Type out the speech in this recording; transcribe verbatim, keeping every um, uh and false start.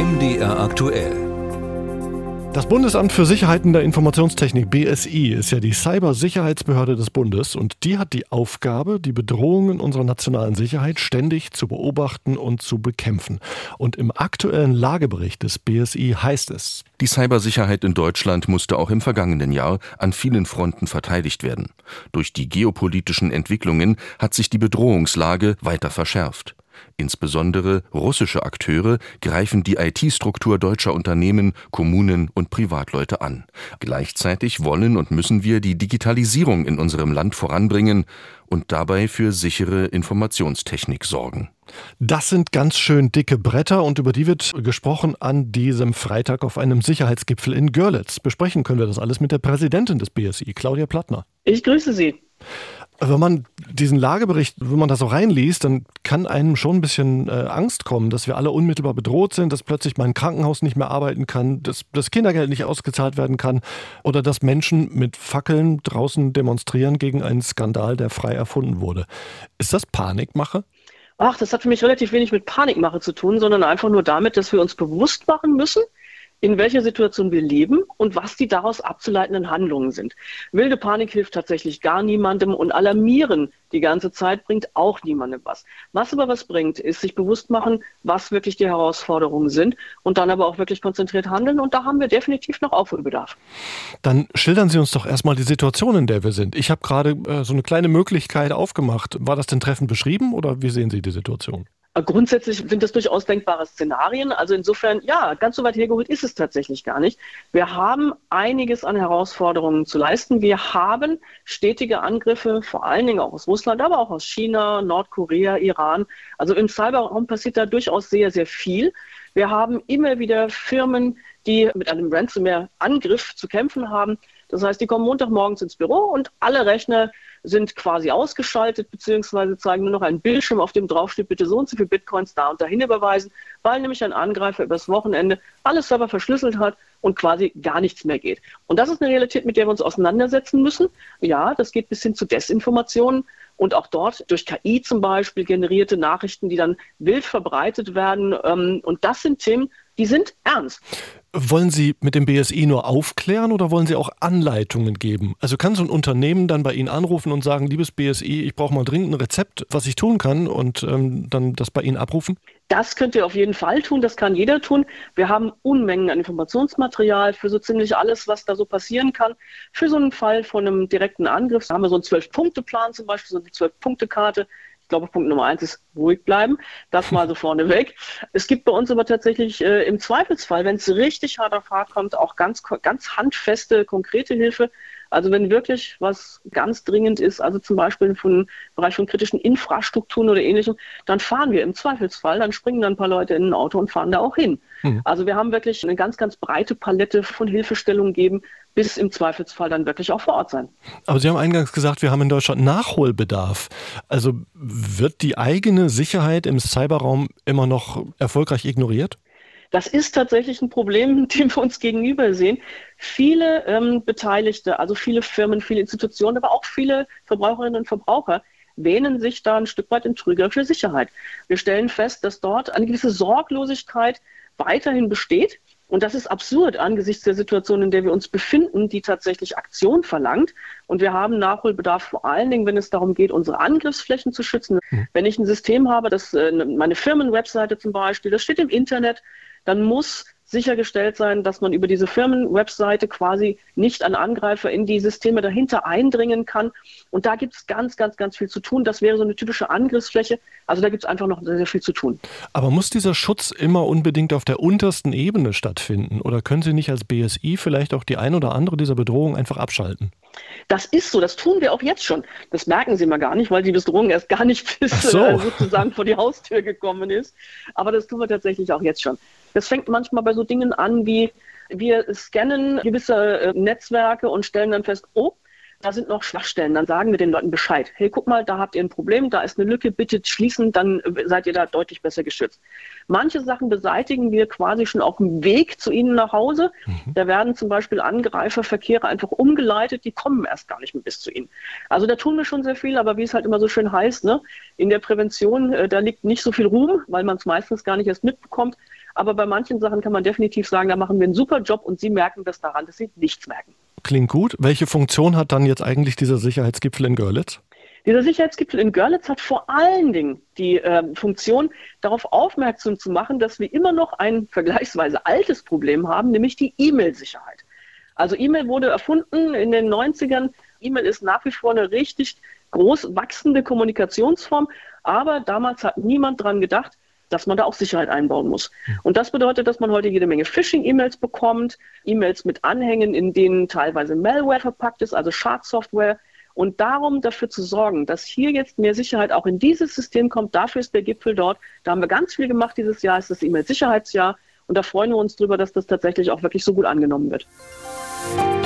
M D R aktuell. Das Bundesamt für Sicherheit in der Informationstechnik, B S I, ist ja die Cybersicherheitsbehörde des Bundes und die hat die Aufgabe, die Bedrohungen unserer nationalen Sicherheit ständig zu beobachten und zu bekämpfen. Und im aktuellen Lagebericht des B S I heißt es: Die Cybersicherheit in Deutschland musste auch im vergangenen Jahr an vielen Fronten verteidigt werden. Durch die geopolitischen Entwicklungen hat sich die Bedrohungslage weiter verschärft. Insbesondere russische Akteure greifen die I T-Struktur deutscher Unternehmen, Kommunen und Privatleute an. Gleichzeitig wollen und müssen wir die Digitalisierung in unserem Land voranbringen und dabei für sichere Informationstechnik sorgen. Das sind ganz schön dicke Bretter und über die wird gesprochen an diesem Freitag auf einem Sicherheitsgipfel in Görlitz. Besprechen können wir das alles mit der Präsidentin des B S I, Claudia Plattner. Ich grüße Sie. Wenn man diesen Lagebericht, wenn man das so reinliest, dann kann einem schon ein bisschen äh, Angst kommen, dass wir alle unmittelbar bedroht sind, dass plötzlich mein Krankenhaus nicht mehr arbeiten kann, dass das Kindergeld nicht ausgezahlt werden kann oder dass Menschen mit Fackeln draußen demonstrieren gegen einen Skandal, der frei erfunden wurde. Ist das Panikmache? Ach, das hat für mich relativ wenig mit Panikmache zu tun, sondern einfach nur damit, dass wir uns bewusst machen müssen, in welcher Situation wir leben und was die daraus abzuleitenden Handlungen sind. Wilde Panik hilft tatsächlich gar niemandem und alarmieren die ganze Zeit bringt auch niemandem was. Was aber was bringt, ist sich bewusst machen, was wirklich die Herausforderungen sind und dann aber auch wirklich konzentriert handeln und da haben wir definitiv noch Aufholbedarf. Dann schildern Sie uns doch erstmal die Situation, in der wir sind. Ich habe gerade äh, so eine kleine Möglichkeit aufgemacht. War das denn treffend beschrieben oder wie sehen Sie die Situation? Grundsätzlich sind das durchaus denkbare Szenarien. Also insofern, ja, ganz so weit hergeholt ist es tatsächlich gar nicht. Wir haben einiges an Herausforderungen zu leisten. Wir haben stetige Angriffe, vor allen Dingen auch aus Russland, aber auch aus China, Nordkorea, Iran. Also im Cyberraum passiert da durchaus sehr, sehr viel. Wir haben immer wieder Firmen, die mit einem Ransomware-Angriff zu kämpfen haben. Das heißt, die kommen Montagmorgens ins Büro und alle Rechner sind quasi ausgeschaltet, beziehungsweise zeigen nur noch einen Bildschirm, auf dem draufsteht, bitte so und so viele Bitcoins da und dahin überweisen, weil nämlich ein Angreifer übers Wochenende alle Server verschlüsselt hat und quasi gar nichts mehr geht. Und das ist eine Realität, mit der wir uns auseinandersetzen müssen. Ja, das geht bis hin zu Desinformationen und auch dort durch K I zum Beispiel generierte Nachrichten, die dann wild verbreitet werden. Und das sind Themen, die sind ernst. Wollen Sie mit dem B S I nur aufklären oder wollen Sie auch Anleitungen geben? Also kann so ein Unternehmen dann bei Ihnen anrufen und sagen, liebes B S I, ich brauche mal dringend ein Rezept, was ich tun kann und ähm, dann das bei Ihnen abrufen? Das könnt ihr auf jeden Fall tun, das kann jeder tun. Wir haben Unmengen an Informationsmaterial für so ziemlich alles, was da so passieren kann. Für so einen Fall von einem direkten Angriff da haben wir so einen Zwölf-Punkte-Plan zum Beispiel, so eine Zwölf-Punkte-Karte. Ich glaube, Punkt Nummer eins ist ruhig bleiben. Das mal so vorneweg. Es gibt bei uns aber tatsächlich äh, im Zweifelsfall, wenn es richtig hart auf hart kommt, auch ganz, ganz handfeste, konkrete Hilfe. Also wenn wirklich was ganz dringend ist, also zum Beispiel im Bereich von kritischen Infrastrukturen oder Ähnlichem, dann fahren wir im Zweifelsfall, dann springen dann ein paar Leute in ein Auto und fahren da auch hin. Mhm. Also wir haben wirklich eine ganz, ganz breite Palette von Hilfestellungen gegeben, bis im Zweifelsfall dann wirklich auch vor Ort sein. Aber Sie haben eingangs gesagt, wir haben in Deutschland Nachholbedarf. Also wird die eigene Sicherheit im Cyberraum immer noch erfolgreich ignoriert? Das ist tatsächlich ein Problem, dem wir uns gegenüber sehen. Viele ähm, Beteiligte, also viele Firmen, viele Institutionen, aber auch viele Verbraucherinnen und Verbraucher wähnen sich da ein Stück weit in trügerische Sicherheit. Wir stellen fest, dass dort eine gewisse Sorglosigkeit weiterhin besteht. Und das ist absurd angesichts der Situation, in der wir uns befinden, die tatsächlich Aktion verlangt. Und wir haben Nachholbedarf vor allen Dingen, wenn es darum geht, unsere Angriffsflächen zu schützen. Mhm. Wenn ich ein System habe, das äh, meine Firmenwebseite zum Beispiel, das steht im Internet, dann muss sichergestellt sein, dass man über diese Firmenwebseite quasi nicht an Angreifer in die Systeme dahinter eindringen kann. Und da gibt es ganz, ganz, ganz viel zu tun. Das wäre so eine typische Angriffsfläche. Also da gibt es einfach noch sehr, sehr viel zu tun. Aber muss dieser Schutz immer unbedingt auf der untersten Ebene stattfinden? Oder können Sie nicht als B S I vielleicht auch die ein oder andere dieser Bedrohungen einfach abschalten? Das ist so, das tun wir auch jetzt schon. Das merken Sie mal gar nicht, weil die Bedrohung erst gar nicht bis so. äh, sozusagen vor die Haustür gekommen ist. Aber das tun wir tatsächlich auch jetzt schon. Das fängt manchmal bei so Dingen an wie, wir scannen gewisse äh, Netzwerke und stellen dann fest, oh, da sind noch Schwachstellen, dann sagen wir den Leuten Bescheid. Hey, guck mal, da habt ihr ein Problem, da ist eine Lücke, bitte schließen, dann seid ihr da deutlich besser geschützt. Manche Sachen beseitigen wir quasi schon auf dem Weg zu ihnen nach Hause. Mhm. Da werden zum Beispiel Angreiferverkehre einfach umgeleitet, die kommen erst gar nicht mehr bis zu ihnen. Also da tun wir schon sehr viel, aber wie es halt immer so schön heißt, ne, in der Prävention, äh, da liegt nicht so viel Ruhm, weil man es meistens gar nicht erst mitbekommt. Aber bei manchen Sachen kann man definitiv sagen, da machen wir einen super Job und Sie merken das daran, dass Sie nichts merken. Klingt gut. Welche Funktion hat dann jetzt eigentlich dieser Sicherheitsgipfel in Görlitz? Dieser Sicherheitsgipfel in Görlitz hat vor allen Dingen die äh, Funktion, darauf aufmerksam zu machen, dass wir immer noch ein vergleichsweise altes Problem haben, nämlich die E-Mail-Sicherheit. Also E-Mail wurde erfunden in den neunzigern. E-Mail ist nach wie vor eine richtig groß wachsende Kommunikationsform, aber damals hat niemand dran gedacht, dass man da auch Sicherheit einbauen muss. Und das bedeutet, dass man heute jede Menge Phishing-E-Mails bekommt, E-Mails mit Anhängen, in denen teilweise Malware verpackt ist, also Schadsoftware. Und darum dafür zu sorgen, dass hier jetzt mehr Sicherheit auch in dieses System kommt, dafür ist der Gipfel dort. Da haben wir ganz viel gemacht dieses Jahr, ist das E-Mail-Sicherheitsjahr. Und da freuen wir uns drüber, dass das tatsächlich auch wirklich so gut angenommen wird.